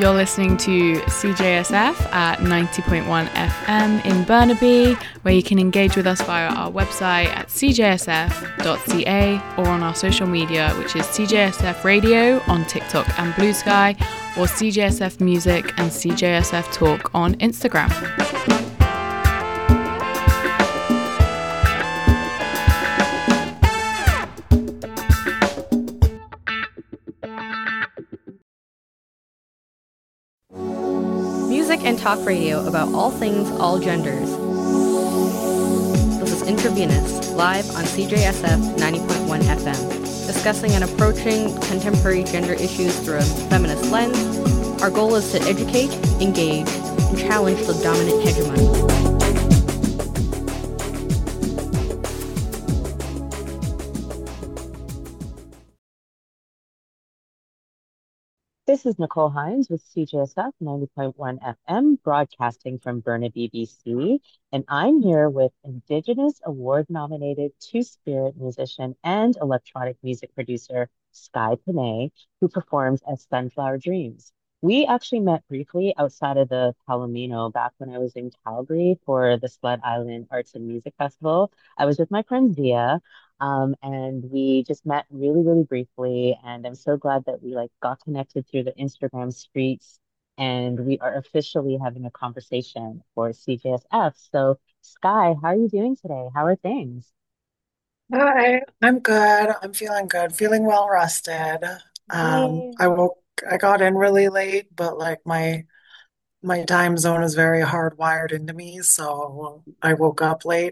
You're listening to CJSF at 90.1 FM in Burnaby, where you can engage with us via our website at cjsf.ca or on our social media, which is CJSF Radio on TikTok and Blue Sky, or CJSF Music and CJSF Talk on Instagram. Music and talk radio about all things, all genders. This is Intravenous, live on CJSF 90.1 FM, discussing and approaching contemporary gender issues through a feminist lens. Our goal is to educate, engage, and challenge the dominant hegemony. This is Nicole Hines with CJSF 90.1 FM, broadcasting from Burnaby, BC, and I'm here with Indigenous Award-nominated Two-Spirit musician and electronic music producer Sky Panay, who performs as Sunflower Dreams. We actually met briefly outside of the Palomino back when I was in Calgary for the Sled Island Arts and Music Festival. I was with my friend Zia, and we just met really, really briefly. And I'm so glad that we like got connected through the Instagram streets. And we are officially having a conversation for CJSF. So, Sky, how are you doing today? How are things? Hi, I'm good. I'm feeling good, feeling well rested. Yay. I got in really late, but like my time zone is very hardwired into me, so I woke up late.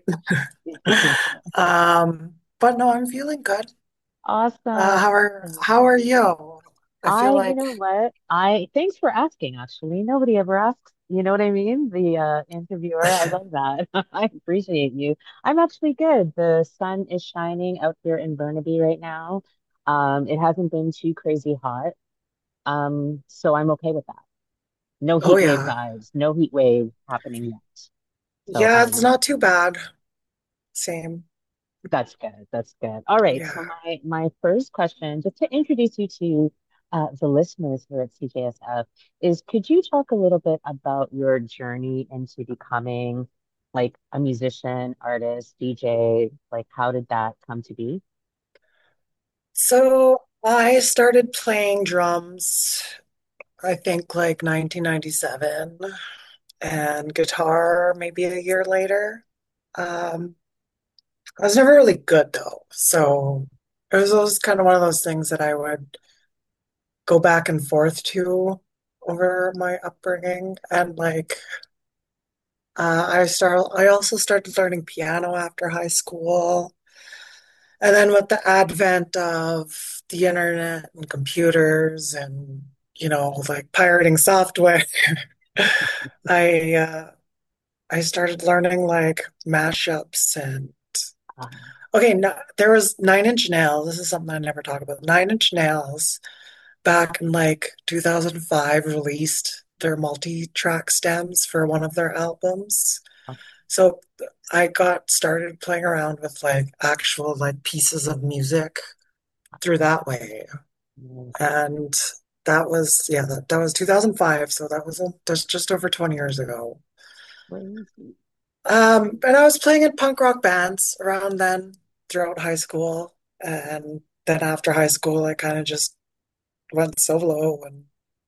But no, I'm feeling good. Awesome. Awesome. How are you? I feel You like know what? Thanks for asking, actually. Nobody ever asks, you know what I mean? The interviewer. I love that. I appreciate you. I'm actually good. The sun is shining out here in Burnaby right now. It hasn't been too crazy hot. So I'm okay with that. No oh heat wave yeah. vibes, no heat wave happening yet. So Yeah, it's not too bad. Same. that's good. That's good. All right. So Yeah. my first question, just to introduce you to the listeners here at CJSF, is could you talk a little bit about your journey into becoming like a musician, artist, DJ? Like, how did that come to be? So I started playing drums, I think like 1997. And guitar maybe a year later. Um, I was never really good though, so it was always kind of one of those things that I would go back and forth to over my upbringing. And like, I also started learning piano after high school, and then with the advent of the internet and computers and like pirating software, I I started learning like mashups and okay, no, there was Nine Inch Nails. This is something I never talk about. Nine Inch Nails back in like 2005 released their multi-track stems for one of their albums. So I got started playing around with like actual like pieces of music through that way. And that was yeah, that was 2005, so that's just over 20 years ago. Crazy. And I was playing in punk rock bands around then throughout high school. And then after high school, I kind of just went solo. And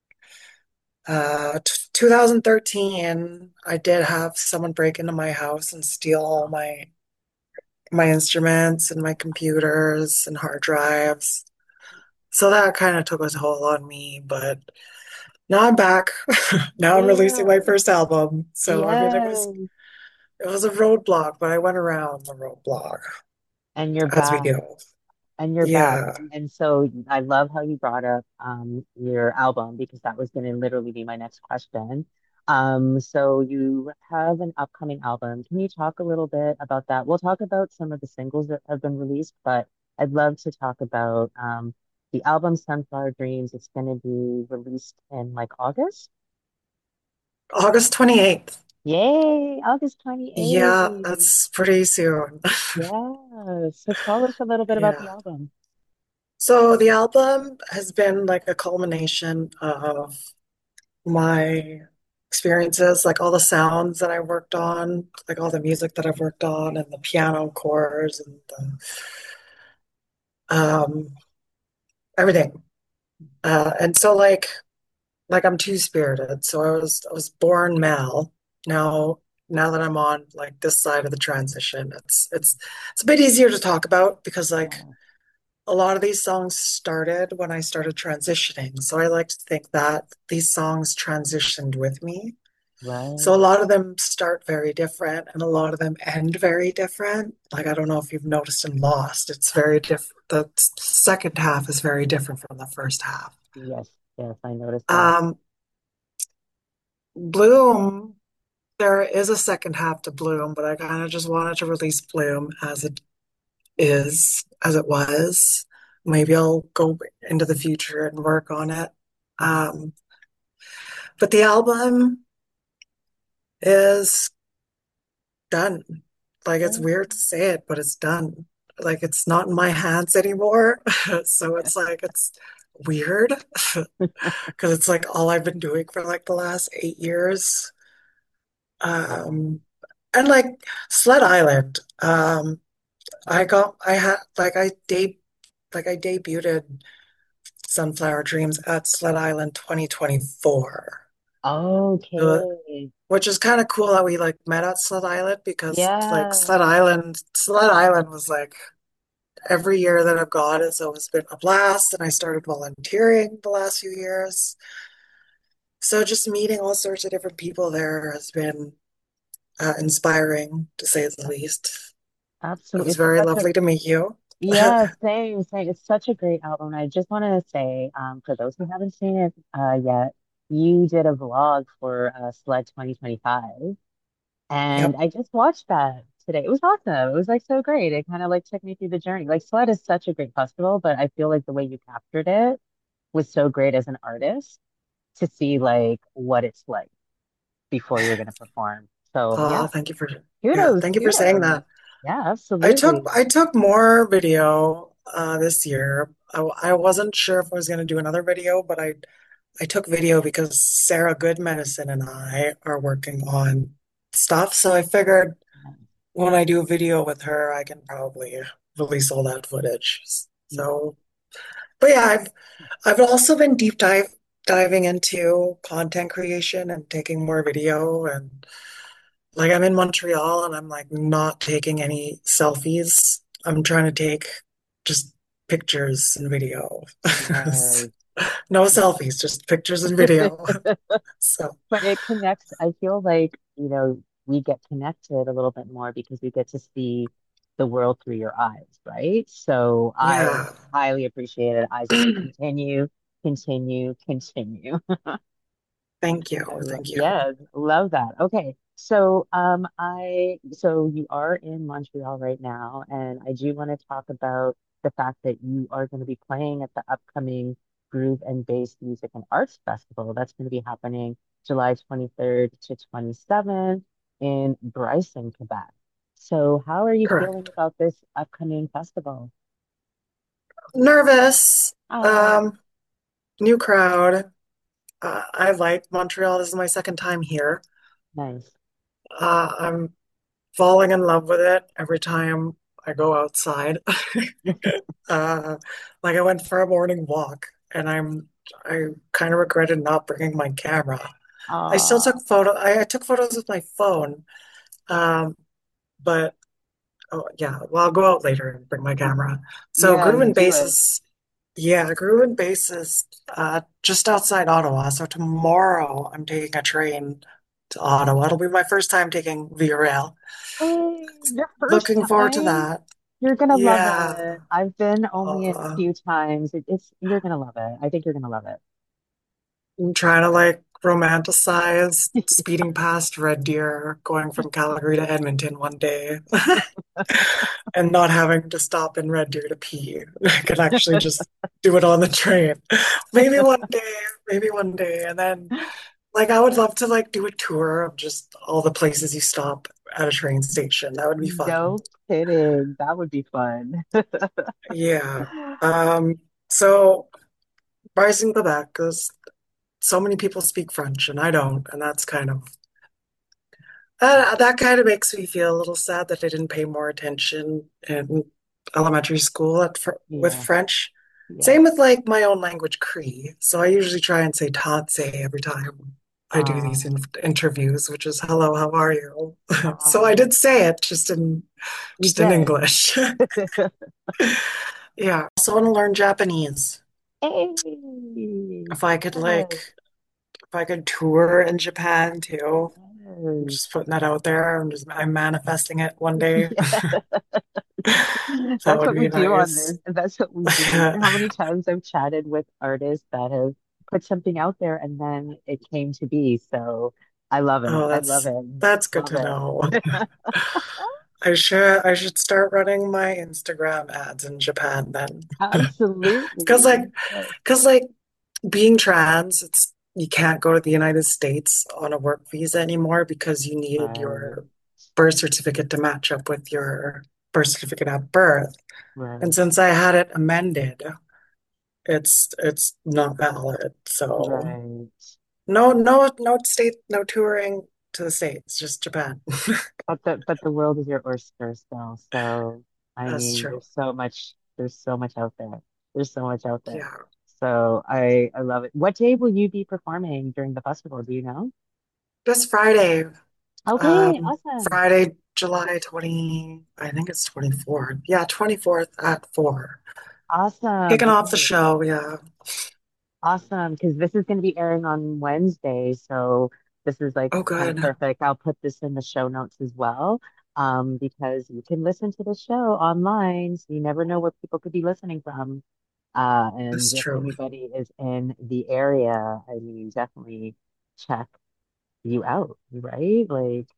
2013, I did have someone break into my house and steal all my instruments and my computers and hard drives. So that kind of took a toll on me. But now I'm back. Now I'm releasing my Yeah. first album. So I mean, Yes. it was a roadblock, but I went around the roadblock And you're as we back. do. And you're back. Yeah. And so I love how you brought up your album because that was going to literally be my next question. So you have an upcoming album. Can you talk a little bit about that? We'll talk about some of the singles that have been released, but I'd love to talk about the album Sunflower Dreams. It's going to be released in like August. August 28th. Yay, August Yeah, 28th. that's pretty soon. Yeah. So tell us a little bit about the Yeah. album. So the album has been like a culmination of my experiences, like all the sounds that I worked on, like all the music that I've worked on, and the piano chords and um, everything. And so like I'm two-spirited. So I was born male. Now now that I'm on like this side of the transition, it's a bit easier to talk about because like Yeah. a lot of these songs started when I started transitioning. So I like to think that these songs transitioned with me. So a Right. lot of them start very different and a lot of them end very different. Like I don't know if you've noticed in Lost, it's very different. The second half is very different from the first half. Yes. Yes, I noticed that. Um, Bloom, there is a second half to Bloom, but I kind of just wanted to release Bloom as it is, as it was. Maybe I'll go into the future and work on it. Um, but the album is done. Like it's Oh, weird to say it, but it's done. Like it's not in my hands anymore. So it's like it's weird because it's like all I've been doing for like the last 8 years. Um, and like Sled Island, I had like I debuted Sunflower Dreams at Sled Island 2024. So okay. which is kind of cool that we like met at Sled Island because like Yeah. Sled Island was like every year that I've gone it's always been a blast and I started volunteering the last few years. So just meeting all sorts of different people there has been inspiring to say the least. It Absolutely. was It's very such a lovely to meet you. yeah, same, same. It's such a great album. I just want to say, for those who haven't seen it yet, you did a vlog for Sled 2025, and Yep. I just watched that today. It was awesome. It was like so great. It kind of like took me through the journey. Like Sled is such a great festival, but I feel like the way you captured it was so great as an artist to see like what it's like before you're gonna perform. So yeah, Thank you for yeah, kudos, thank you for saying kudos. that. Yeah, absolutely. I took more video this year. I wasn't sure if I was going to do another video, but I took video because Sarah Good Medicine and I are working on stuff. So I figured when I do a video with her, I can probably release all that footage. So, but yeah, I've also been diving into content creation and taking more video and like I'm in Montreal and I'm like not taking any selfies. I'm trying to take just pictures and video. Yes. No selfies, just pictures and video. So But it connects. I feel like, we get connected a little bit more because we get to see the world through your eyes, right? So I yeah. highly appreciate it. I say continue, continue, continue. Thank you. Thank you. Yeah, love that. Okay. So you are in Montreal right now, and I do want to talk about the fact that you are going to be playing at the upcoming Groove and Bass Music and Arts Festival. That's going to be happening July 23rd to 27th in Bryson, Quebec. So how are you feeling Correct. about this upcoming festival? Nervous. Oh, Um, New crowd. I like Montreal. This is my second time here. nice. I'm falling in love with it every time I go outside. Uh, like I went for a morning walk and I kind of regretted not bringing my camera. I still Ah, took I took photos with my phone. Um, but oh yeah, well I'll go out later and bring my camera. So yeah, Groove and do Bass it. is yeah, Groove and Bass is just outside Ottawa. So tomorrow I'm taking a train to Ottawa. It'll be my first time taking Via Rail. Hey, your first Looking forward to time? that. You're gonna love Yeah. it. I've been only a Uh, few times. It's you're gonna love it. I think you're gonna love it. I'm trying to like romanticize speeding past Red Deer, going from Calgary to Edmonton one day, and not having to stop in Red Deer to pee. I could actually just do it on the train. Maybe one day, maybe one day. And then like I would love to like do a tour of just all the places you stop at a train station. That would be fun. No kidding. That would be fun. Yeah. So Bryson, Quebec is so many people speak French and I don't, and that's kind of that kind of makes me feel a little sad that I didn't pay more attention in elementary school with Yeah, French. yeah. Same with like my own language, Cree. So I usually try and say "tatse" every time I do these Um, interviews, which is "Hello, how are you?" So I um, did say it you just in did. English. Yeah. I also want to learn Japanese. Hey, If I could yes, if I could tour in Japan too. I'm yes. just putting that out there. I'm manifesting it one day. That That's would what we be do on nice. this. That's what we do. You know how many times I've chatted with artists that have put something out there and then it came to be. So I love it. Oh, I love it. that's good Love to know. it. I should start running my Instagram ads in Japan then. Because Absolutely. like Yes. because like being trans, it's you can't go to the United States on a work visa anymore because you need Right. your birth certificate to match up with your birth certificate at birth. And Right. since I had it amended, it's not valid. So Right. no touring to the States, just Japan. But the world is your oyster still. So I That's mean, true. there's so much out there. There's so much out there. Yeah. So I love it. What day will you be performing during the festival? Do you know? This Friday, Okay, awesome. Friday, July 20, I think it's 24th. Yeah, 24th at 4. Awesome. Kicking off the Okay. show, yeah. Awesome. Because this is going to be airing on Wednesday. So this is like Oh, kind of good. perfect. I'll put this in the show notes as well. Because you can listen to the show online. So you never know where people could be listening from. And That's if true. anybody is in the area, I mean, definitely check you out, right? Like,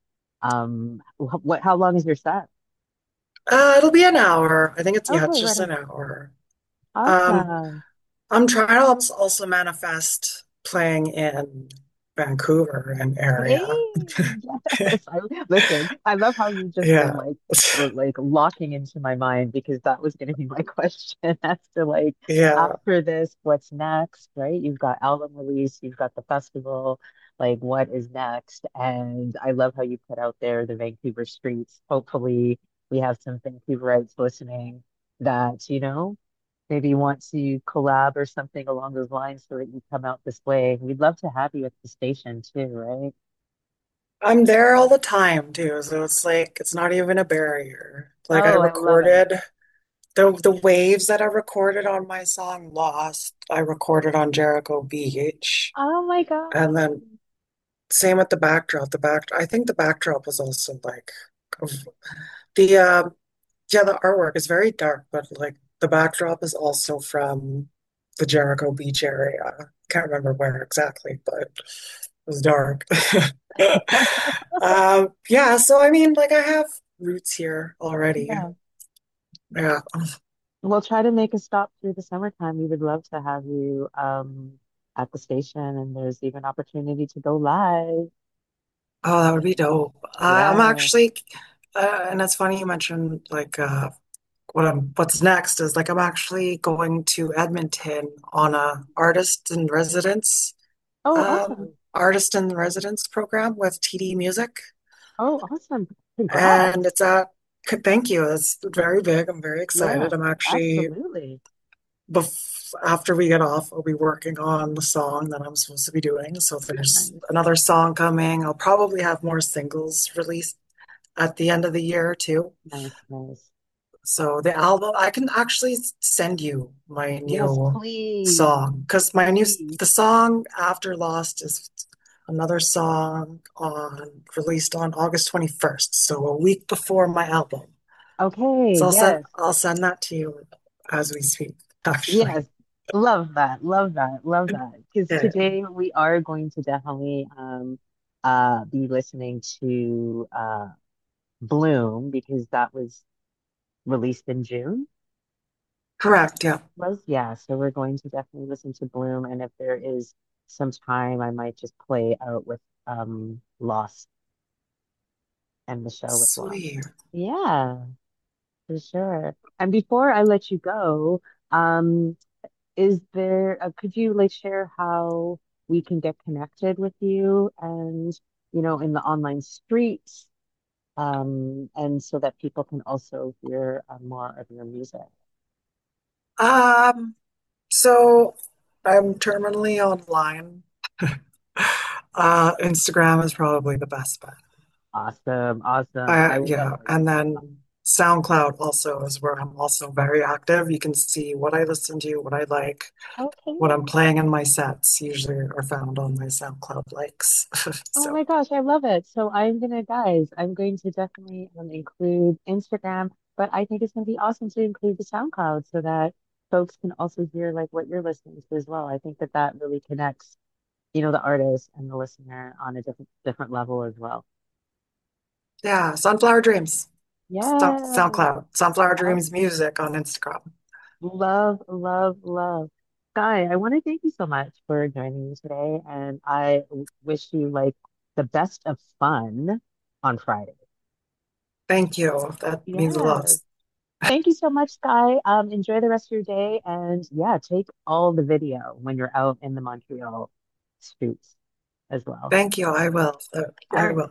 how long is your set? It'll be an hour. I think yeah, Okay, it's right just an on. hour. Um, Awesome. I'm trying to also manifest playing in Vancouver and Hey, area. yes. Listen, I love how you've just been Yeah. like locking into my mind because that was going to be my question as to like Yeah. after this, what's next, right? You've got album release, you've got the festival, like what is next? And I love how you put out there the Vancouver streets. Hopefully, we have some Vancouverites listening that, maybe want to collab or something along those lines so that you come out this way. We'd love to have you at the station too, right? I'm there all the time too, so it's like it's not even a barrier. Like I Oh, I love it. recorded the waves that I recorded on my song Lost, I recorded on Jericho Beach. Oh my God. And then same with the backdrop. I think the backdrop was also like the yeah, the artwork is very dark, but like the backdrop is also from the Jericho Beach area. Can't remember where exactly, but it was dark. Yeah, so I mean, like I have roots here already. Yeah. Yeah. We'll try to make a stop through the summertime. We would love to have you at the station and there's even opportunity to go live. Oh, that would be dope. I'm Yeah. actually, and it's funny you mentioned like what's next is like I'm actually going to Edmonton on a Oh, awesome. artist in residence program with TD Music, Oh, awesome. and Congrats. thank you. It's very big. I'm very Yeah, excited. I'm actually absolutely. after we get off, I'll be working on the song that I'm supposed to be doing. So there's Nice. another song coming. I'll probably have more singles released at the end of the year too. Nice, nice. So the album, I can actually send you my Yes, new please. song because Please. the song after Lost is another song on released on August 21st, so a week before my album. Okay, So yes. I'll send that to you as we speak, actually. Yes, love that, love that, love that. Because Yeah. today we are going to definitely be listening to Bloom because that was released in June. Correct, yeah. Was yeah, so we're going to definitely listen to Bloom, and if there is some time, I might just play out with Lost and the show with Lost. Sweet. Yeah, for sure. And before I let you go, um, is there? Could you like share how we can get connected with you and, in the online streets, and so that people can also hear more of your music. Um, so I'm terminally online. Instagram is probably the best bet. Awesome, awesome. I love Yeah, it. and then SoundCloud also is where I'm also very active. You can see what I listen to, what I like, Okay. what I'm playing in my sets usually are found on my SoundCloud likes. Oh So my gosh, I love it. So I'm going to definitely include Instagram, but I think it's going to be awesome to include the SoundCloud so that folks can also hear like what you're listening to as well. I think that that really connects, the artist and the listener on a different level as well. yeah, Sunflower Dreams, Yes. SoundCloud, Sunflower Oh, Dreams music on Instagram. love, love, love. Sky, I want to thank you so much for joining me today, and I wish you like the best of fun on Friday. Thank you. That means a lot. Yes. Thank you so much, Sky. Enjoy the rest of your day, and yeah, take all the video when you're out in the Montreal streets as well. Thank you. I will. I Sure. will.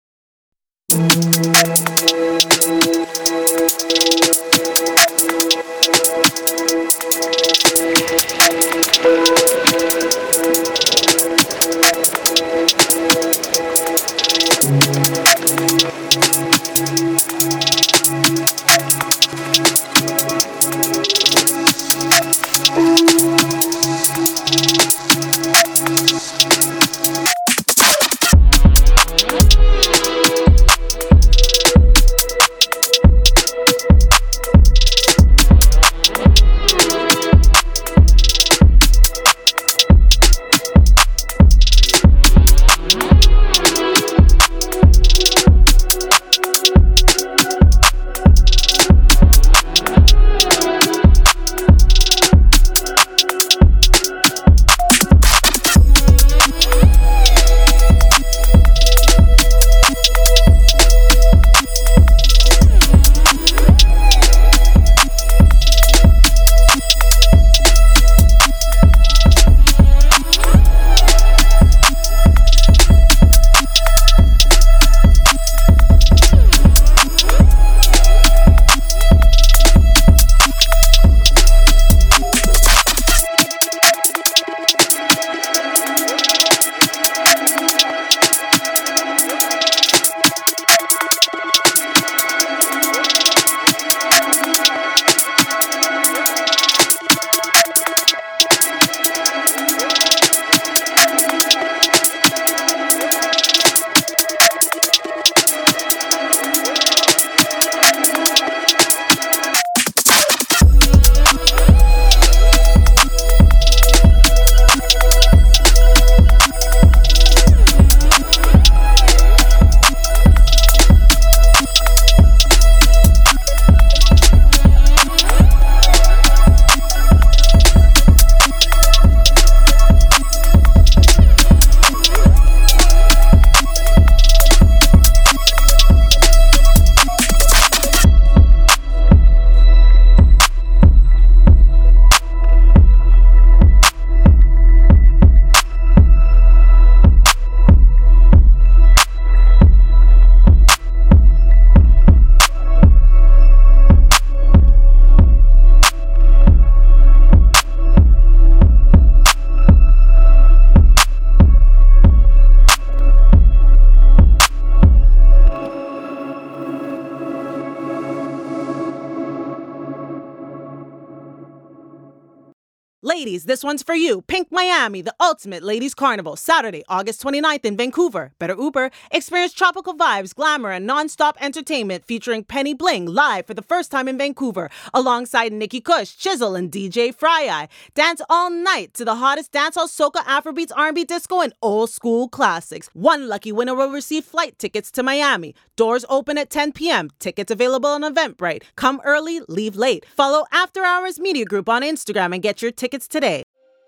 Ladies, this one's for you. Pink Miami, the ultimate ladies carnival, Saturday, August 29th in Vancouver. Better Uber. Experience tropical vibes, glamour, and non-stop entertainment featuring Penny Bling live for the first time in Vancouver, alongside Nikki Kush, Chisel, and DJ Fry-Eye. Dance all night to the hottest dancehall, soca, Afrobeats, R&B, disco, and old school classics. One lucky winner will receive flight tickets to Miami. Doors open at 10 p.m. Tickets available on Eventbrite. Come early, leave late. Follow After Hours Media Group on Instagram and get your tickets today.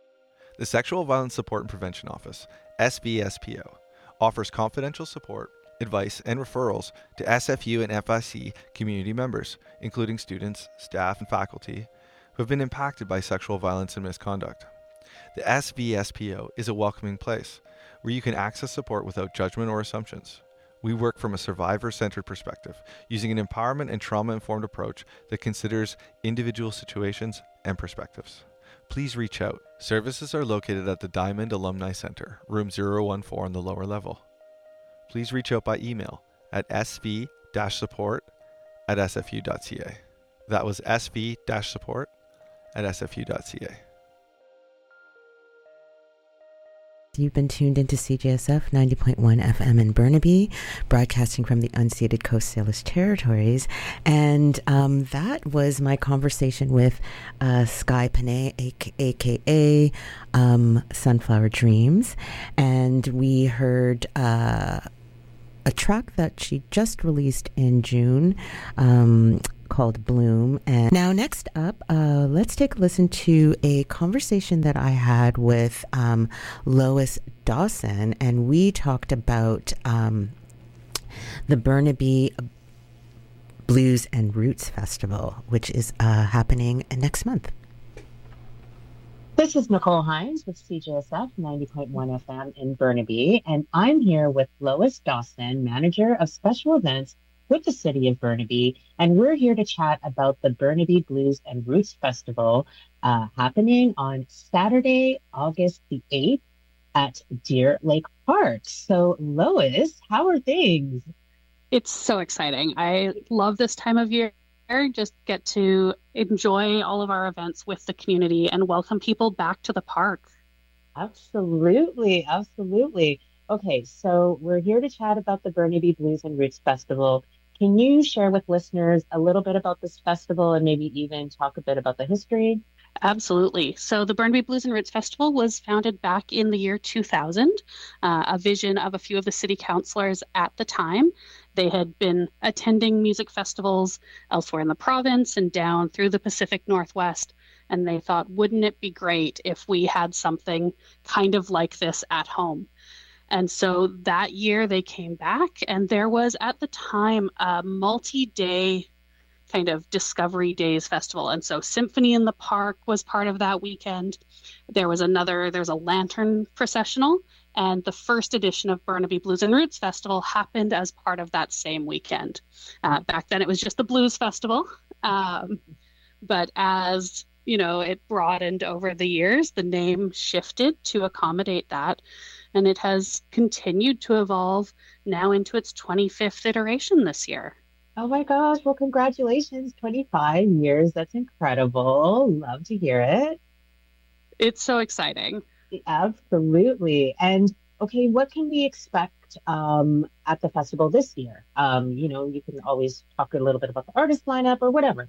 The Sexual Violence Support and Prevention Office, SVSPO, offers confidential support, advice, and referrals to SFU and FIC community members, including students, staff, and faculty, who have been impacted by sexual violence and misconduct. The SVSPO is a welcoming place where you can access support without judgment or assumptions. We work from a survivor-centered perspective, using an empowerment and trauma-informed approach that considers individual situations and perspectives. Please reach out. Services are located at the Diamond Alumni Center, room 014 on the lower level. Please reach out by email at sv-support@sfu.ca. That was sv-support@sfu.ca. You've been tuned into CJSF 90.1 FM in Burnaby, broadcasting from the unceded Coast Salish Territories. And that was my conversation with Sky Panay, aka Sunflower Dreams. And we heard a track that she just released in June, called Bloom. And now next up, let's take a listen to a conversation that I had with Lois Dawson, and we talked about the Burnaby Blues and Roots Festival, which is happening next month. This is Nicole Hines with CJSF 90.1 FM in Burnaby, and I'm here with Lois Dawson, Manager of Special Events with the City of Burnaby, and we're here to chat about the Burnaby Blues and Roots Festival happening on Saturday, August the 8th at Deer Lake Park. So, Lois, how are things? It's so exciting. I love this time of year. Just get to enjoy all of our events with the community and welcome people back to the park. Absolutely, absolutely. Okay, so we're here to chat about the Burnaby Blues and Roots Festival. Can you share with listeners a little bit about this festival and maybe even talk a bit about the history? Absolutely. So the Burnaby Blues and Roots Festival was founded back in the year 2000, a vision of a few of the city councillors at the time. They had been attending music festivals elsewhere in the province and down through the Pacific Northwest, and they thought, wouldn't it be great if we had something kind of like this at home? And so that year they came back, and there was at the time a multi-day kind of Discovery Days festival. And so Symphony in the Park was part of that weekend. There's a lantern processional, and the first edition of Burnaby Blues and Roots Festival happened as part of that same weekend. Back then it was just the Blues Festival. But as it broadened over the years, the name shifted to accommodate that. And it has continued to evolve now into its 25th iteration this year. Oh my gosh, well, congratulations, 25 years. That's incredible. Love to hear it. It's so exciting. Absolutely. And okay, what can we expect at the festival this year? You can always talk a little bit about the artist lineup or whatever.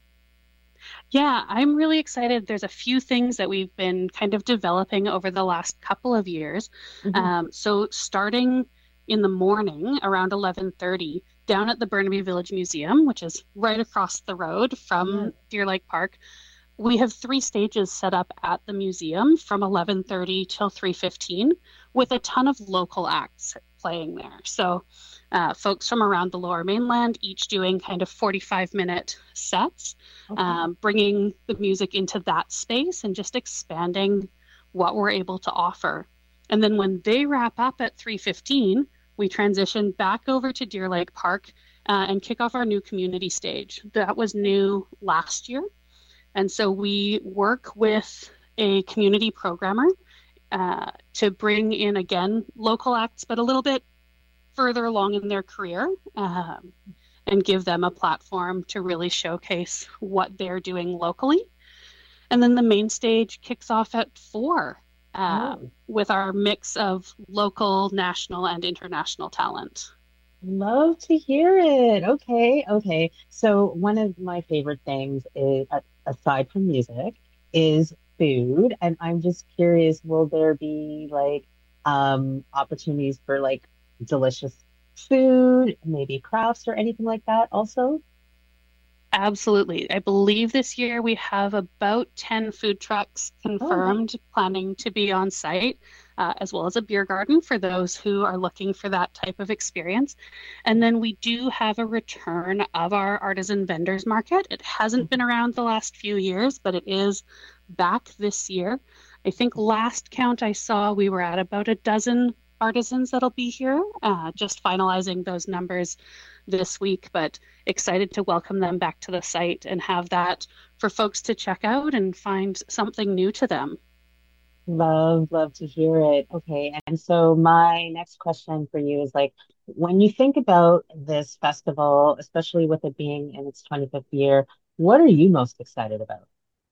Yeah, I'm really excited. There's a few things that we've been kind of developing over the last couple of years. Mm-hmm. So starting in the morning around 11:30, down at the Burnaby Village Museum, which is right across the road from Deer Lake Park, we have 3 stages set up at the museum from 11:30 till 3:15 with a ton of local acts playing there. So folks from around the Lower Mainland, each doing kind of 45-minute sets, bringing the music into that space and just expanding what we're able to offer. And then when they wrap up at 3:15, we transition back over to Deer Lake Park and kick off our new community stage. That was new last year. And so we work with a community programmer to bring in, again, local acts, but a little bit further along in their career and give them a platform to really showcase what they're doing locally. And then the main stage kicks off at 4 with our mix of local, national, and international talent. Love to hear it. Okay. So one of my favorite things is, aside from music, is food. And I'm just curious, will there be opportunities for delicious food, maybe crafts or anything like that also? Absolutely. I believe this year we have about 10 food trucks confirmed, planning to be on site, as well as a beer garden for those who are looking for that type of experience. And then we do have a return of our artisan vendors market. It hasn't been around the last few years, but it is back this year. I think last count I saw, we were at about a dozen artisans that'll be here, just finalizing those numbers this week, but excited to welcome them back to the site and have that for folks to check out and find something new to them. Love to hear it. Okay, and so my next question for you is like, when you think about this festival, especially with it being in its 25th year, what are you most excited about?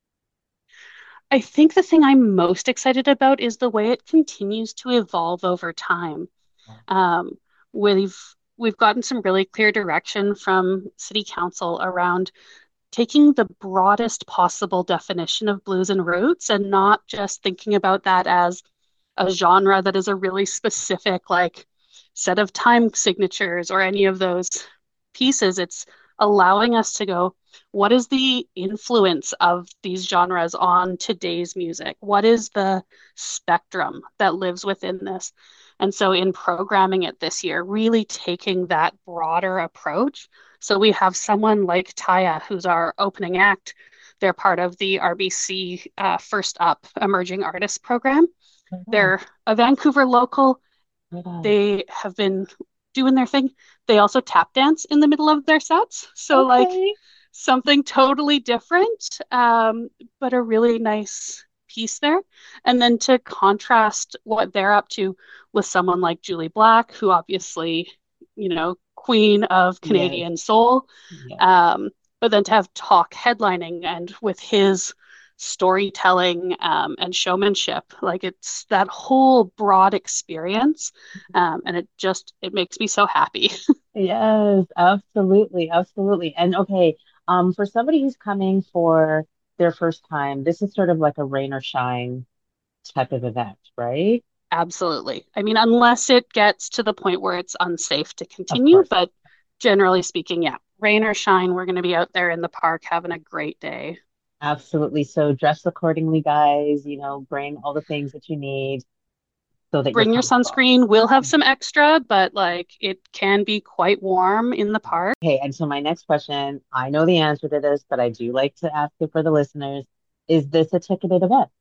I think the thing I'm most excited about is the way it continues to evolve over time. Um, we've we've gotten some really clear direction from City Council around taking the broadest possible definition of blues and roots and not just thinking about that as a genre that is a really specific like set of time signatures or any of those pieces. It's allowing us to go, what is the influence of these genres on today's music? What is the spectrum that lives within this? And so in programming it this year, really taking that broader approach. So we have someone like Taya, who's our opening act. They're part of the RBC First Up Emerging Artists program. They're a Vancouver local. They have been doing their thing. They also tap dance in the middle of their sets. So like something totally different, but a really nice piece there. And then to contrast what they're up to with someone like Julie Black, who obviously, queen of Canadian soul. But then to have Talk headlining and with his storytelling and showmanship, like it's that whole broad experience, and it makes me so happy. Yes, absolutely. And okay, for somebody who's coming for their first time, this is sort of like a rain or shine type of event, right? Absolutely. I mean, unless it gets to the point where it's unsafe to continue, but generally speaking, yeah, rain or shine, we're going to be out there in the park having a great day. Absolutely. So dress accordingly, guys, bring all the things that you need so that bring your sunscreen. We'll have some extra, but like it can be quite warm in the park. Okay, and so my next question, I know the answer to this, but I do like to ask it for the listeners. Is this a ticketed event?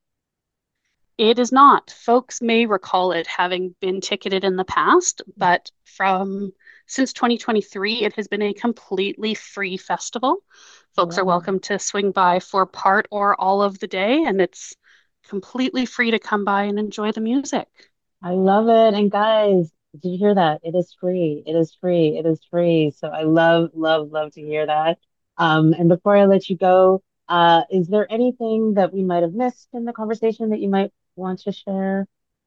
It is not. Folks may recall it having been ticketed in the past, but since 2023, it has been a completely free festival. Folks are welcome to swing by for part or all of the day, and it's completely free to come by and enjoy the music. I love it. And guys, did you hear that? It is free. It is free. It is free. So I love to hear that. And before I let you go, is there anything that we might have missed in the conversation that you might want to share?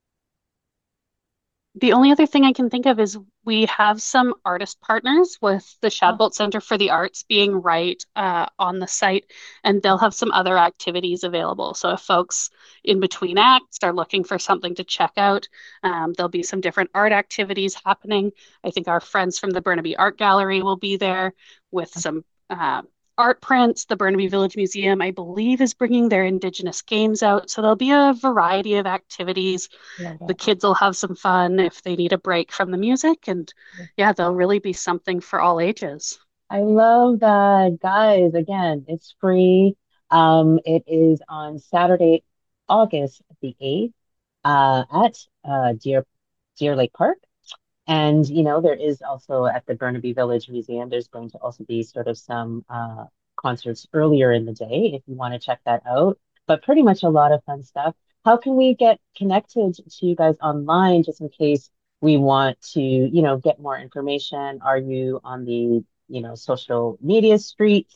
The only other thing I can think of is we have some artist partners with the Shadbolt Center for the Arts being right on the site, and they'll have some other activities available. So if folks in between acts are looking for something to check out, there'll be some different art activities happening. I think our friends from the Burnaby Art Gallery will be there with some art prints. The Burnaby Village Museum, I believe, is bringing their Indigenous games out. So there'll be a variety of activities. The kids will have some fun if they need a break from the music. And yeah, there'll really be something for all ages. I love that. Guys, again, it's free. It is on Saturday, August the 8th at Deer Lake Park. And, there is also at the Burnaby Village Museum, there's going to also be sort of some concerts earlier in the day if you want to check that out. But pretty much a lot of fun stuff. How can we get connected to you guys online just in case we want to, get more information? Are you on the, social media streets?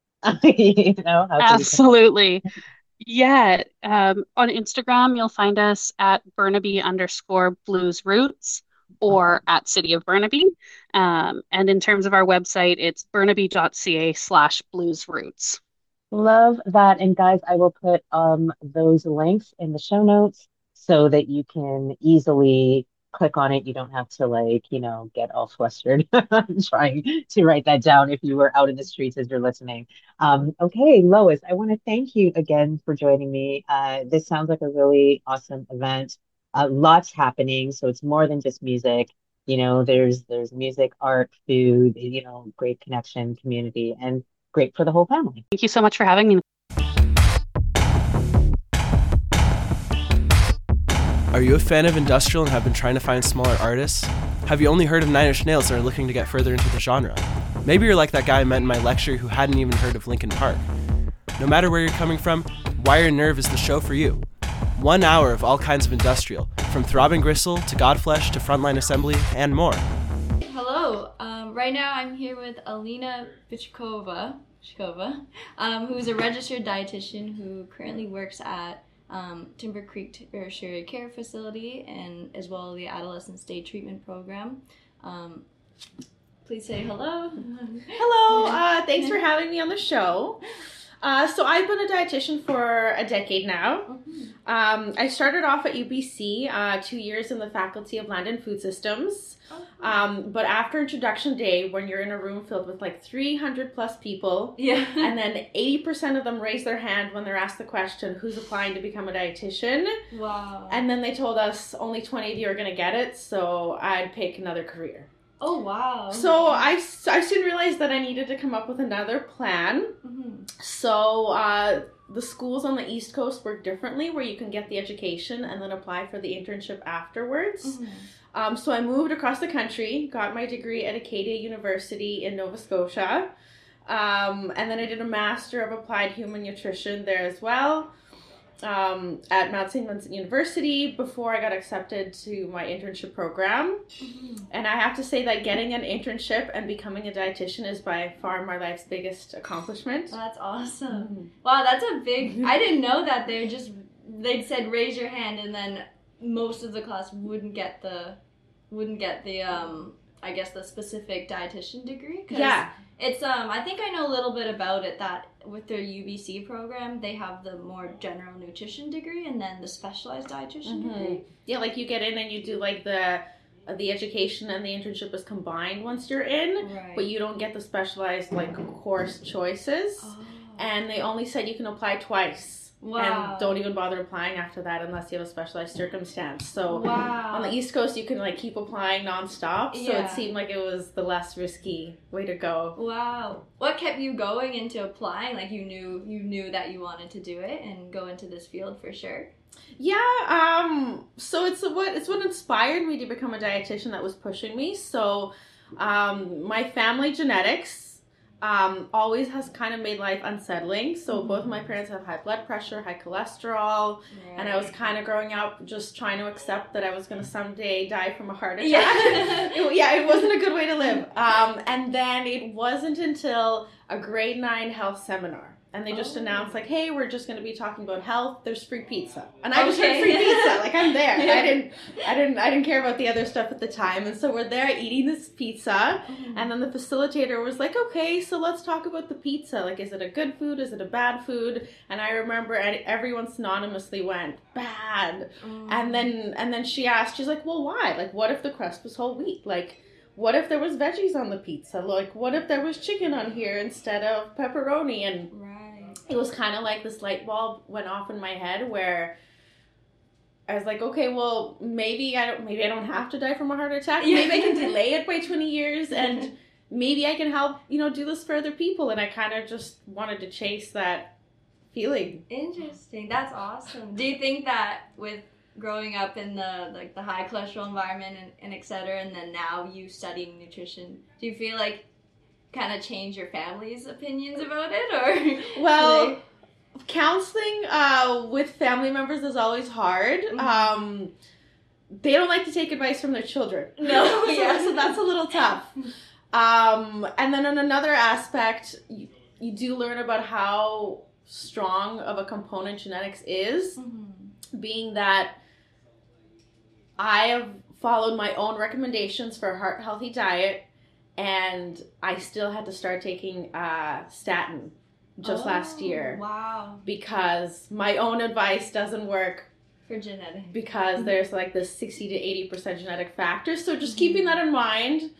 Absolutely. Yeah. On Instagram, you'll find us at Burnaby_Blues Roots. Or at City of Burnaby. And in terms of our website, it's burnaby.ca/bluesroots. Love that. And guys, I will put those links in the show notes so that you can easily click on it. You don't have to get all flustered trying to write that down if you were out in the streets as you're listening. Okay, Lois, I want to thank you again for joining me. This sounds like a really awesome event. Lots happening, so it's more than just music. There's music, art, food, great connection, community, and great for the whole family. Thank you so much for having me. Are you a fan of industrial and have been trying to find smaller artists? Have you only heard of Nine Inch Nails and are looking to get further into the genre? Maybe you're like that guy I met in my lecture who hadn't even heard of Linkin Park. No matter where you're coming from, Wire and Nerve is the show for you. 1 hour of all kinds of industrial, from Throbbing Gristle to Godflesh to Frontline Assembly and more. Hello, right now I'm here with Alina Bichkova, who's a registered dietitian who currently works at Timber Creek Tertiary Care Facility and as well as the Adolescent Day Treatment Program. Please say hello. Hello, thanks for having me on the show. So I've been a dietitian for a decade now. I started off at UBC, 2 years in the Faculty of Land and Food Systems. But after introduction day, when you're in a room filled with like 300 plus people, and then 80% of them raise their hand when they're asked the question, who's applying to become a dietitian? Wow. And then they told us only 20 of you are going to get it, so I'd pick another career. Oh, wow. So I soon realized that I needed to come up with another plan. So the schools on the East Coast work differently, where you can get the education and then apply for the internship afterwards. So I moved across the country, got my degree at Acadia University in Nova Scotia, and then I did a Master of Applied Human Nutrition there as well. At Mount St. Vincent University before I got accepted to my internship program. And I have to say that getting an internship and becoming a dietitian is by far my life's biggest accomplishment. That's awesome. Wow, that's a big... I didn't know that they'd said raise your hand and then most of the class wouldn't get the I guess the specific dietitian degree. Yeah. It's I think I know a little bit about it, that with their UBC program they have the more general nutrition degree and then the specialized dietitian degree. Yeah, like you get in and you do like the education and the internship is combined once you're in, but you don't get the specialized like course choices. And they only said you can apply twice. Wow. And don't even bother applying after that unless you have a specialized circumstance. So on the East Coast, you can like keep applying nonstop. So it seemed like it was the less risky way to go. Wow. What kept you going into applying? Like you knew that you wanted to do it and go into this field for sure. Yeah. So it's what inspired me to become a dietitian that was pushing me. So my family genetics always has kind of made life unsettling. So both of my parents have high blood pressure, high cholesterol, and I was kind of growing up just trying to accept that I was going to someday die from a heart attack. It wasn't a good way to live. And then it wasn't until a grade 9 health seminar. And they just announced like, hey, we're just going to be talking about health. There's free pizza. And I just heard free pizza. Like I'm there. I didn't care about the other stuff at the time. And so we're there eating this pizza. And then the facilitator was like, okay, so let's talk about the pizza. Like, is it a good food? Is it a bad food? And I remember everyone synonymously went, bad. And then she asked, she's like, well, why? Like, what if the crust was whole wheat? Like, what if there was veggies on the pizza? Like, what if there was chicken on here instead of pepperoni? And it was kind of like this light bulb went off in my head where I was like, okay, well, maybe I don't have to die from a heart attack. Maybe I can delay it by 20 years and maybe I can help, do this for other people. And I kind of just wanted to chase that feeling. Interesting. That's awesome. Do you think that with growing up in the high cholesterol environment and et cetera, and then now you studying nutrition, do you feel like kind of change your family's opinions about it, or? Well, counseling with family members is always hard. They don't like to take advice from their children. No, so that's a little tough. And then on another aspect, you do learn about how strong of a component genetics is, being that I have followed my own recommendations for a heart-healthy diet, and I still had to start taking statin just last year. Wow. Because my own advice doesn't work. For genetics. Because there's like this 60 to 80% genetic factor. So just keeping that in mind.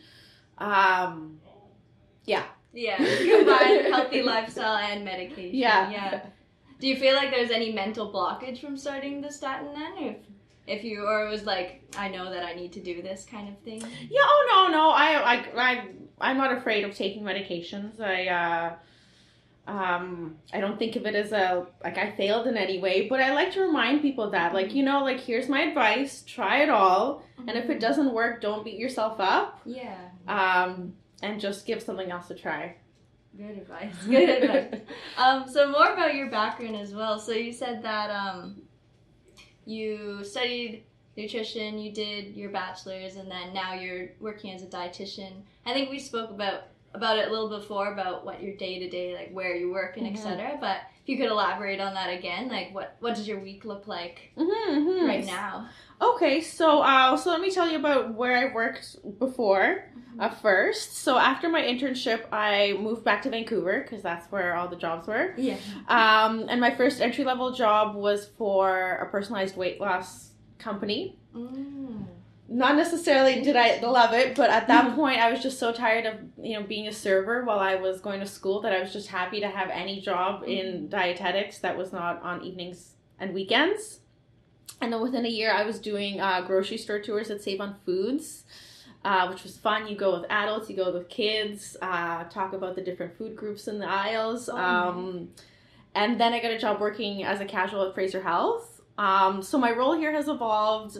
Yeah, combine healthy lifestyle and medication. Yeah. Do you feel like there's any mental blockage from starting the statin then? If you, or it was like, I know that I need to do this kind of thing? Yeah, no. I'm not afraid of taking medications. I don't think of it as I failed in any way, but I like to remind people that, like, here's my advice, try it all. And if it doesn't work, don't beat yourself up. Yeah. And just give something else a try. Good advice. Good advice. So more about your background as well. So you said that you studied nutrition, you did your bachelor's, and then now you're working as a dietitian. I think we spoke about it a little before, about what your day-to-day, like where you work and etc. But if you could elaborate on that again, like what does your week look like right now? Okay, so let me tell you about where I worked before first. So after my internship, I moved back to Vancouver because that's where all the jobs were. Yeah. And my first entry-level job was for a personalized weight loss company. Not necessarily did I love it, but at that point I was just so tired of being a server while I was going to school that I was just happy to have any job in dietetics that was not on evenings and weekends. And then within a year I was doing grocery store tours at Save on Foods, which was fun. You go with adults, you go with kids, talk about the different food groups in the aisles. And then I got a job working as a casual at Fraser Health. So my role here has evolved.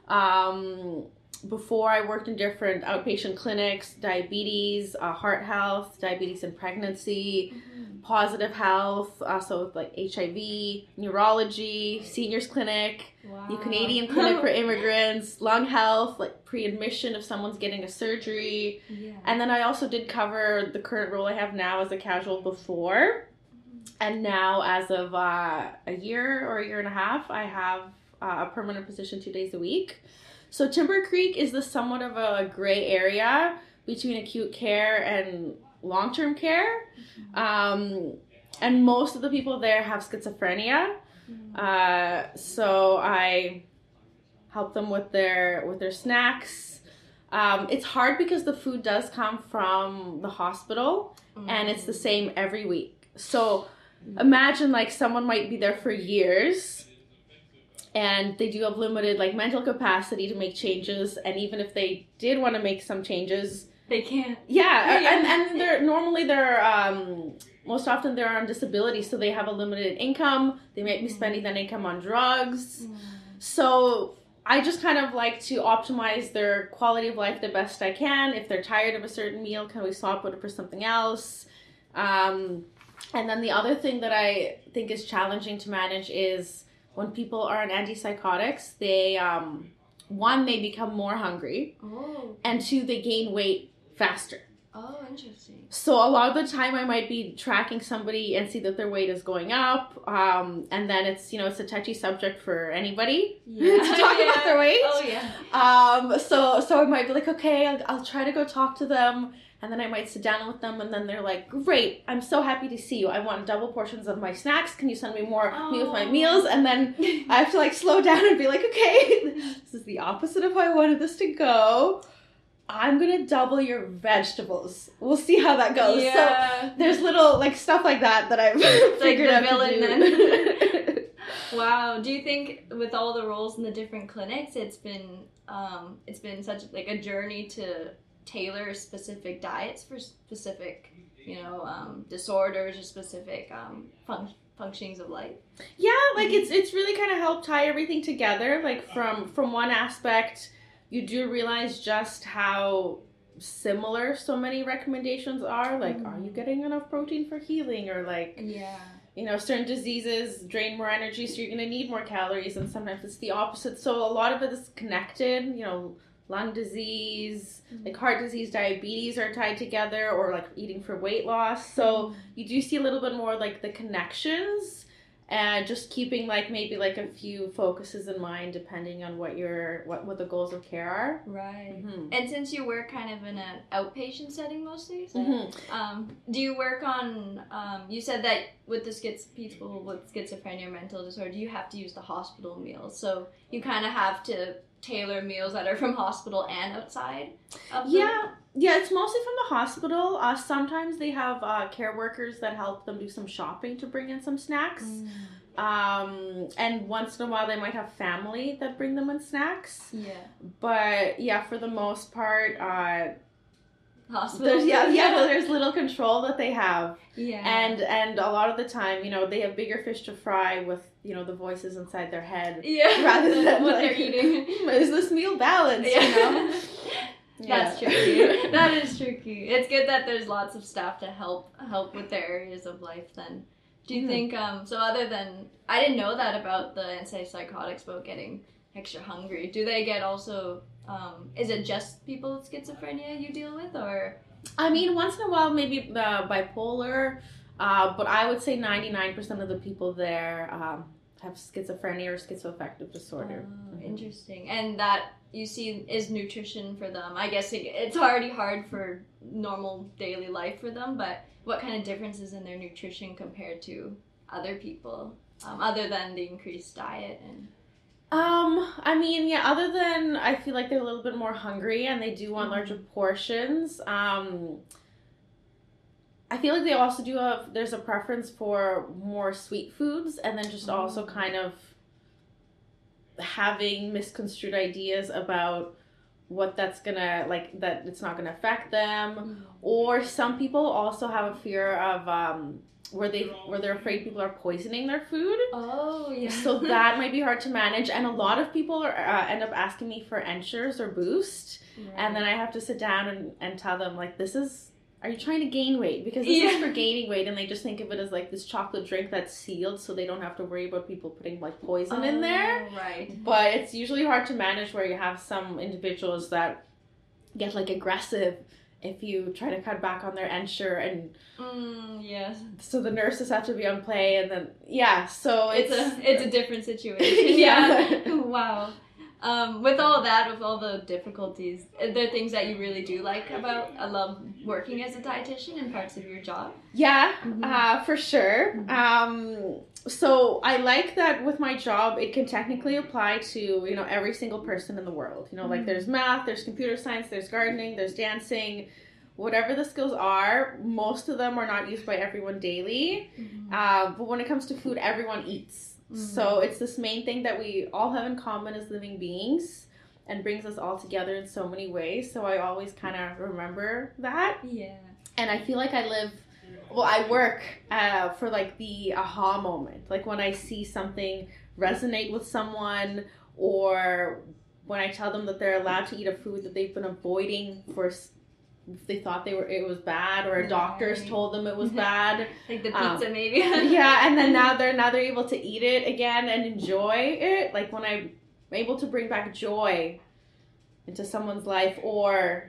Before I worked in different outpatient clinics, diabetes, heart health, diabetes and pregnancy, positive health, so with like HIV, neurology, seniors clinic, the Canadian clinic for immigrants, lung health, like pre-admission if someone's getting a surgery. And then I also did cover the current role I have now as a casual before. And now as of a year or a year and a half, I have a permanent position 2 days a week. So Timber Creek is the somewhat of a gray area between acute care and long-term care. And most of the people there have schizophrenia. So I help them with their snacks. It's hard because the food does come from the hospital and it's the same every week. So imagine like someone might be there for years and they do have limited like mental capacity to make changes, and even if they did want to make some changes, they can't. And they're most often they're on disability, so they have a limited income. They might be spending that income on drugs. So I just kind of like to optimize their quality of life the best I can. If they're tired of a certain meal, can we swap it for something else? And then the other thing that I think is challenging to manage is when people are on antipsychotics, they, one, they become more hungry, and two, they gain weight faster. Oh, interesting. So a lot of the time I might be tracking somebody and see that their weight is going up, and then it's a touchy subject for anybody to talk about their weight. Oh, yeah. So I might be like, okay, I'll try to go talk to them. And then I might sit down with them, and then they're like, great, I'm so happy to see you. I want double portions of my snacks. Can you send me more me with my meals? And then I have to like slow down and be like, okay, this is the opposite of how I wanted this to go. I'm going to double your vegetables. We'll see how that goes. Yeah. So there's little like stuff like that I've figured out to do. Then. Wow. Do you think with all the roles in the different clinics, it's been such like a journey to tailor specific diets for specific, disorders or specific functionings of life? Yeah, like it's really kind of helped tie everything together. Like from one aspect, you do realize just how similar so many recommendations are. Like, are you getting enough protein for healing? Or like, certain diseases drain more energy, so you're going to need more calories, and sometimes it's the opposite. So a lot of it is connected, lung disease, like heart disease, diabetes are tied together, or like eating for weight loss. So you do see a little bit more like the connections, and just keeping like maybe like a few focuses in mind depending on what the goals of care are. Right. And since you work kind of in an outpatient setting mostly, do you work on, you said that with the people with schizophrenia or mental disorder, you have to use the hospital meals. So you kind of have to tailor meals that are from hospital and outside of them? Yeah, it's mostly from the hospital. Sometimes they have care workers that help them do some shopping to bring in some snacks. And once in a while they might have family that bring them in snacks. But yeah, for the most part, hospitals. There's little control that they have. Yeah. And a lot of the time, they have bigger fish to fry with, the voices inside their head. Yeah. Rather than what they're eating. Is this meal balanced, That's tricky. That is tricky. It's good that there's lots of staff to help with their areas of life then. Do you think, so other than, I didn't know that about the antipsychotics about getting extra hungry. Do they get also, is it just people with schizophrenia you deal with, or? I mean, once in a while, maybe bipolar, but I would say 99% of the people there have schizophrenia or schizoaffective disorder. Oh, interesting. And that, you see, is nutrition for them. I guess it's already hard for normal daily life for them, but what kind of differences in their nutrition compared to other people, other than the increased diet and... I mean, other than I feel like they're a little bit more hungry and they do want larger portions. I feel like they also there's a preference for more sweet foods, and then just also kind of having misconstrued ideas about what that's gonna, like, that it's not gonna affect them. Or some people also have a fear of where they're afraid people are poisoning their food. Oh, yeah. So that might be hard to manage, and a lot of people end up asking me for Ensures or Boost, and then I have to sit down and tell them, like, are you trying to gain weight? Because this is for gaining weight, and they just think of it as like this chocolate drink that's sealed, so they don't have to worry about people putting like poison in there. Right. But it's usually hard to manage where you have some individuals that get like aggressive if you try to cut back on their Ensure, and yes. So the nurses have to be on play, and then so it's a different situation. Yeah. Wow. With all that, with all the difficulties, are there things that you really do like about? I love working as a dietitian in parts of your job. Yeah, for sure. So I like that with my job, it can technically apply to, every single person in the world. Like there's math, there's computer science, there's gardening, there's dancing, whatever the skills are, most of them are not used by everyone daily. But when it comes to food, everyone eats. So it's this main thing that we all have in common as living beings and brings us all together in so many ways. So I always kind of remember that. Yeah. And I feel like I work for like the aha moment. Like when I see something resonate with someone, or when I tell them that they're allowed to eat a food that they've been avoiding for, they thought it was bad, or a doctor's told them it was bad. Like the pizza, maybe. Yeah, and then now they're able to eat it again and enjoy it. Like when I'm able to bring back joy into someone's life, or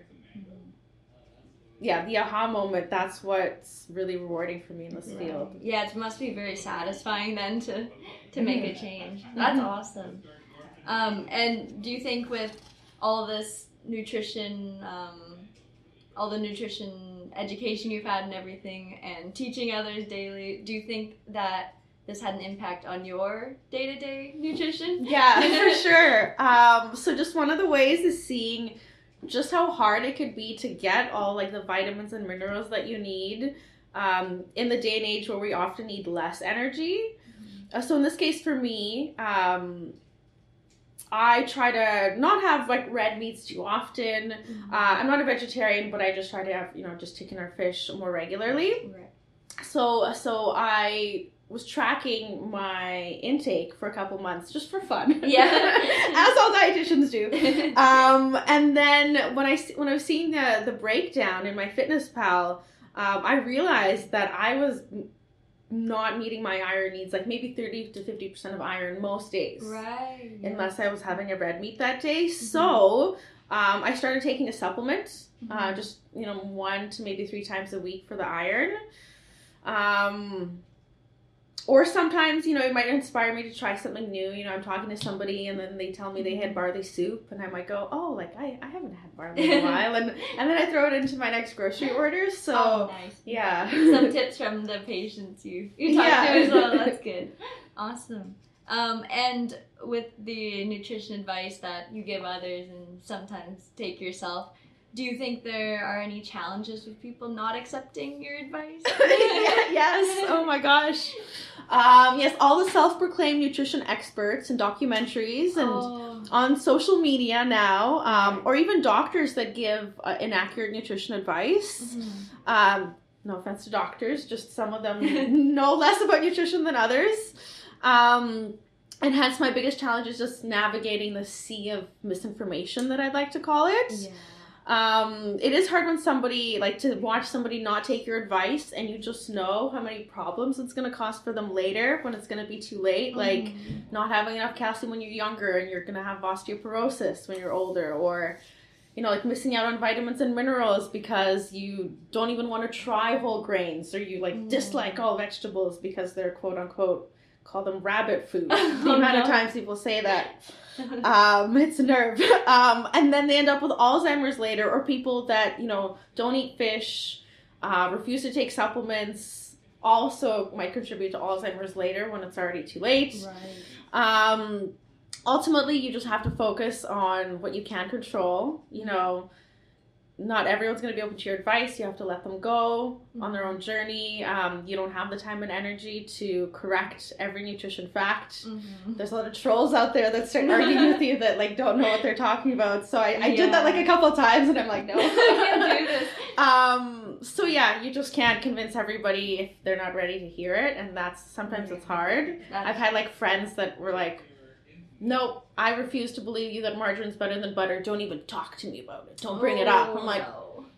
the aha moment, that's what's really rewarding for me in this field. Yeah, it must be very satisfying then to make a change. That's awesome. And do you think with all this nutrition, all the nutrition education you've had and everything, and teaching others daily, do you think that this had an impact on your day-to-day nutrition? Yeah, for sure. So just one of the ways is seeing just how hard it could be to get all like the vitamins and minerals that you need in the day and age where we often need less energy. So in this case for me, I try to not have like red meats too often. I'm not a vegetarian, but I just try to have, just chicken or fish more regularly. Right. So I was tracking my intake for a couple months just for fun. Yeah. As all dietitians do. And then when I was seeing the breakdown in my MyFitnessPal, I realized that I was not meeting my iron needs, like maybe 30 to 50% of iron most days. Right. Unless I was having a red meat that day. So I started taking a supplement, just, 1 to maybe 3 times a week for the iron. Or sometimes, it might inspire me to try something new. I'm talking to somebody and then they tell me they had barley soup, and I might go, oh, like I haven't had barley in a while, and then I throw it into my next grocery order. So nice. Yeah. Some tips from the patients you talk to as well. That's good. Awesome. And with the nutrition advice that you give others and sometimes take yourself, do you think there are any challenges with people not accepting your advice? Yes. Oh my gosh. Yes, all the self-proclaimed nutrition experts in documentaries and on social media now, or even doctors that give inaccurate nutrition advice. No offense to doctors, just some of them know less about nutrition than others. And hence my biggest challenge is just navigating the sea of misinformation that I'd like to call it. Yeah. It is hard when somebody, like, to watch somebody not take your advice and you just know how many problems it's going to cause for them later when it's going to be too late. Like, not having enough calcium when you're younger and you're going to have osteoporosis when you're older, or, you know, like missing out on vitamins and minerals because you don't even want to try whole grains, or you, like, dislike all vegetables because they're quote unquote, call them rabbit food. The amount of times people say that. It's a nerve. And then they end up with Alzheimer's later, or people that, you know, don't eat fish, refuse to take supplements, also might contribute to Alzheimer's later when it's already too late. Right. Ultimately, you just have to focus on what you can control. You know, not everyone's going to be open to your advice. You have to let them go on their own journey. You don't have the time and energy to correct every nutrition fact. There's a lot of trolls out there that start arguing with you that, like, don't know what they're talking about. So I did that like a couple of times, and I'm like, no, I can't do this. So yeah, you just can't convince everybody if they're not ready to hear it, and sometimes it's hard. I've had like friends that were like, nope, I refuse to believe you that margarine's better than butter. Don't even talk to me about it. Don't bring it up. I'm like,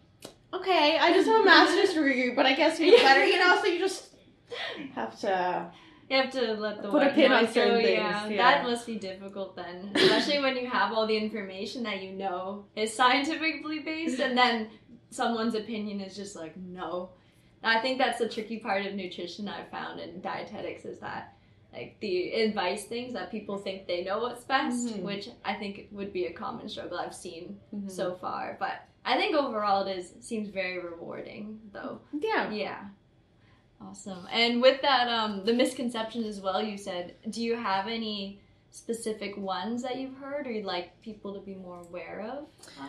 okay, I just have a master's degree, but I guess you're better, you know, so you just have to... You have to let the put a pin on certain things. Yeah, that must be difficult then, especially when you have all the information that you know is scientifically based, and then someone's opinion is just like, no. I think that's the tricky part of nutrition I've found in dietetics, is that, like, the advice things that people think they know what's best, which I think would be a common struggle I've seen so far. But I think overall seems very rewarding, though. Yeah. Yeah. Awesome. And with that, the misconceptions as well, you said, do you have any specific ones that you've heard or you'd like people to be more aware of?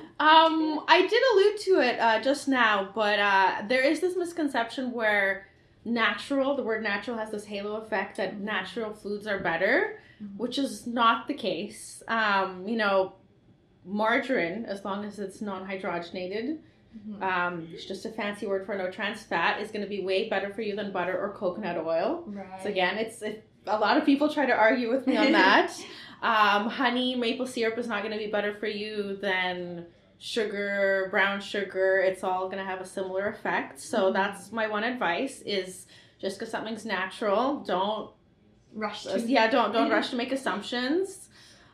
I did allude to it just now, but there is this misconception where the word natural has this halo effect that natural foods are better, which is not the case. You know, margarine, as long as it's non-hydrogenated, it's just a fancy word for no trans fat, is going to be way better for you than butter or coconut oil. Right. So again, a lot of people try to argue with me on that. Honey, maple syrup is not going to be better for you than sugar, brown sugar. It's all going to have a similar effect. So that's my one advice, is just because something's natural, don't rush to make assumptions.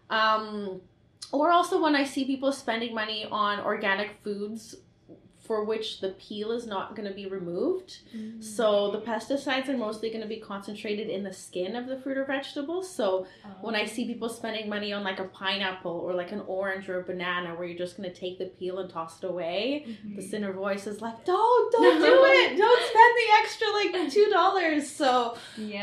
Or also when I see people spending money on organic foods for which the peel is not going to be removed. So the pesticides are mostly going to be concentrated in the skin of the fruit or vegetables. So when I see people spending money on like a pineapple or like an orange or a banana where you're just going to take the peel and toss it away, this inner voice is like, don't do it. Don't spend the extra like $2. So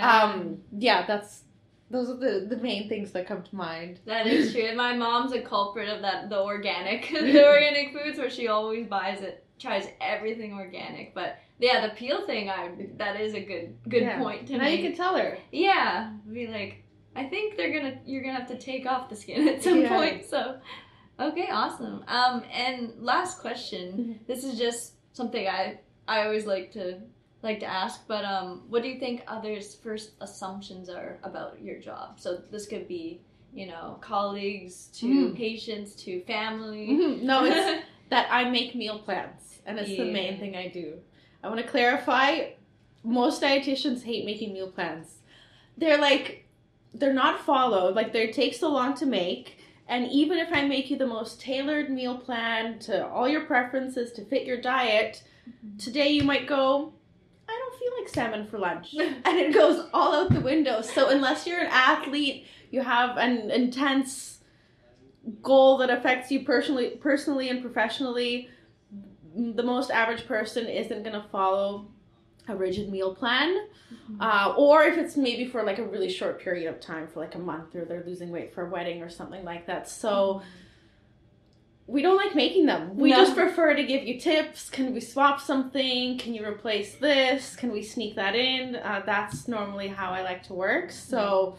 those are the main things that come to mind. That is true. My mom's a culprit of that, the organic foods, where she always tries everything organic. But yeah, the peel thing, that is a good point to make. Now you can tell her. Yeah, be like, I think you're gonna have to take off the skin at some point. So, okay, awesome. And last question. This is just something I always like to ask, but what do you think others' first assumptions are about your job? So this could be, you know, colleagues to patients to family. No, it's that I make meal plans, and it's the main thing I do. I want to clarify, most dietitians hate making meal plans. They're not followed, they take so long to make, and even if I make you the most tailored meal plan to all your preferences to fit your diet, today you might go, I don't feel like salmon for lunch. And it goes all out the window. So unless you're an athlete, you have an intense goal that affects you personally and professionally, the most average person isn't going to follow a rigid meal plan. Or if it's maybe for like a really short period of time, for like a month, or they're losing weight for a wedding or something like that. So we don't like making them. We No. just prefer to give you tips. Can we swap something? Can you replace this? Can we sneak that in? That's normally how I like to work. So,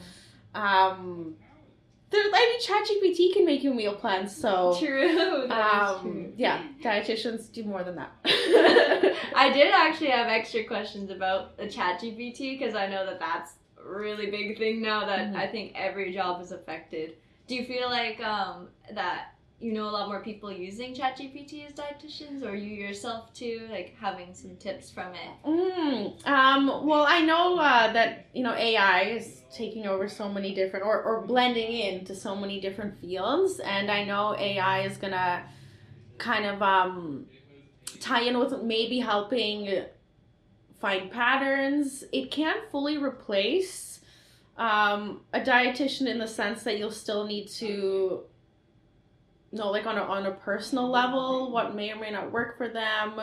ChatGPT can make you meal plans. So True. That is true. Yeah, dietitians do more than that. I did actually have extra questions about the ChatGPT because I know that that's a really big thing now that I think every job is affected. Do you feel like that you know a lot more people using ChatGPT as dietitians, or you yourself too, like having some tips from it? Well, I know that AI is taking over so many different or blending into so many different fields, and I know AI is gonna kind of tie in with maybe helping find patterns. It can't fully replace a dietitian in the sense that you'll still need to know, like on a personal level, what may or may not work for them.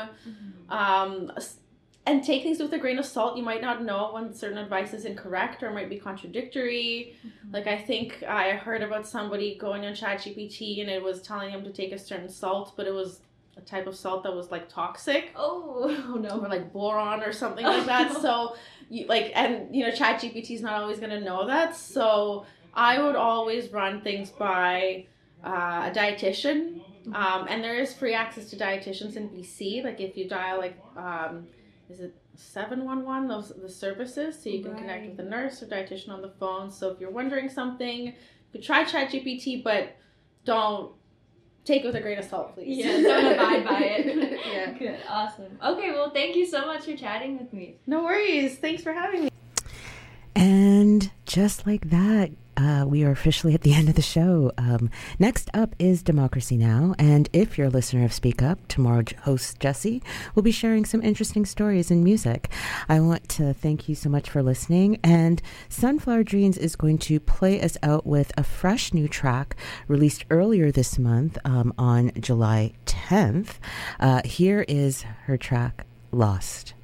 And take things with a grain of salt. You might not know when certain advice is incorrect or might be contradictory. Like I think I heard about somebody going on ChatGPT and it was telling him to take a certain salt, but it was a type of salt that was like toxic. Oh no. Or like boron or something like that. So ChatGPT is not always going to know that. So I would always run things by a dietitian, and there is free access to dietitians in BC. Like if you dial is it 711, the services, so you can connect with a nurse or dietitian on the phone. So if you're wondering something, you could try ChatGPT, but don't take it with a grain of salt, please. Yeah, don't abide by it. Yeah. Good, awesome. Okay, well, thank you so much for chatting with me. No worries. Thanks for having me. And just like that, we are officially at the end of the show. Next up is Democracy Now! And if you're a listener of Speak Up, tomorrow host Jesse will be sharing some interesting stories and music. I want to thank you so much for listening. And Sunflower Dreams is going to play us out with a fresh new track released earlier this month on July 10th. Here is her track, Lost.